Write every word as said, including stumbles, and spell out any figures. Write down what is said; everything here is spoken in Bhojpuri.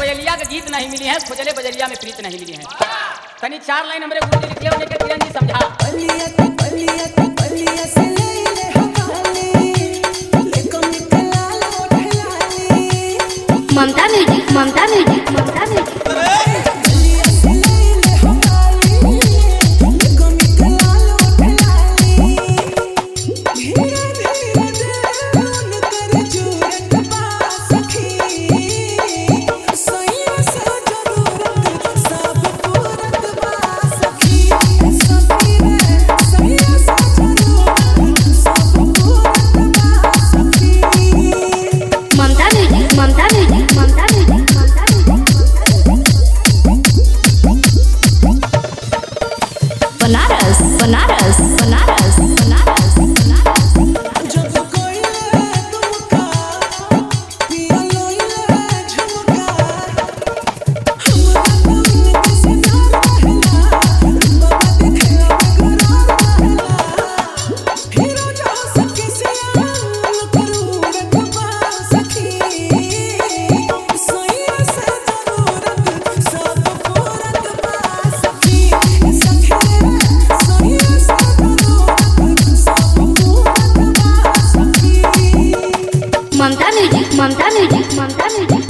कोयलिया के गीत नहीं मिली है, खोजले बजरिया में प्रीत नहीं मिली है। तनी चार लाइन हमरे गुरु जी लिखे, उन्हें के किरण जी समझा। Mamta music, Mamta music, Mamta music. Banaras Banaras Banaras Banaras Banaras जब कोई तुमका पिया लोइले झुमका हमरा कोई किसी ना रहला बाबा देखे करार रहला हीरो जो सके से करू रखबा सखी सोई से जरूरत सब पूरत बा सखी सखी Mamta music, Mamta music, Mamta music.